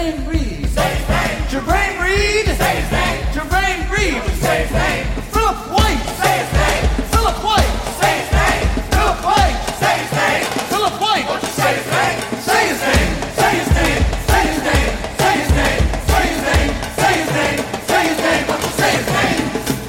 Jermaine Reed. Say his name. Jermaine Reed. Say his name. Jermaine Reed. Say his name. Philip White. Say his name. Philip White. Say his name. Philip White. Say his name. Philip White. Won't you say his name? Say his name. Say his name. Say his name. Say his name. Say his name. Say his name. Say his name. Won't you say his name?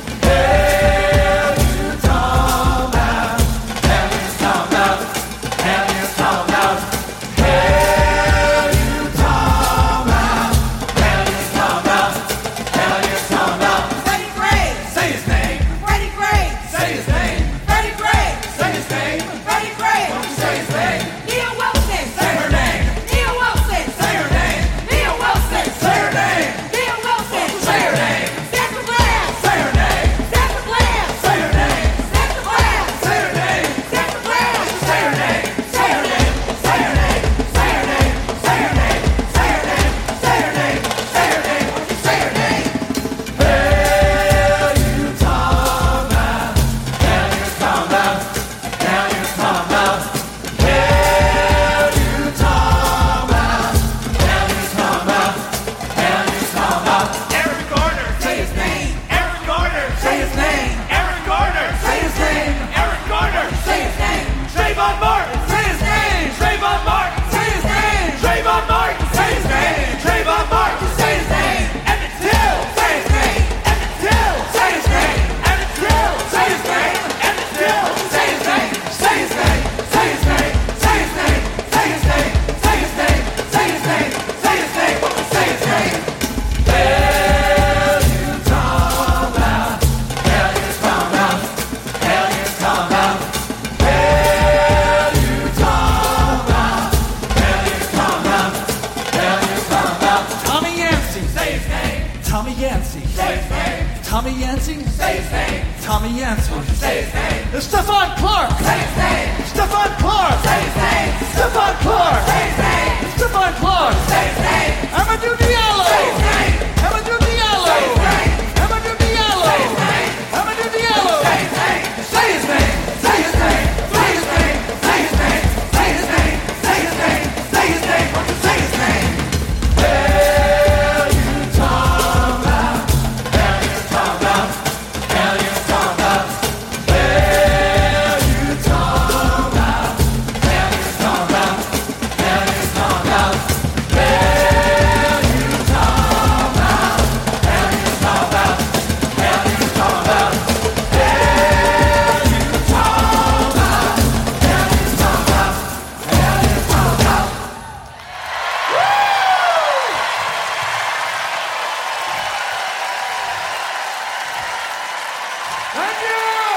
Tommy Yancey. Say his name. Tommy Yancey. Say his name. Tommy Yancey. Say his name. Stephon Clark. Say his name. Stephon Clark. Say his name. Stephon Clark. Say his name. Stephon Clark. Say his name. Amadou Diallo. Say his name. Amadou Diallo. Say his name. Amadou Diallo. Say his name. Amadou Diallo. Say his name. Say his name. Say his name. Say his name. Say his name. Say his name. Say his name. Say his name. Won't you say his name? Thank you!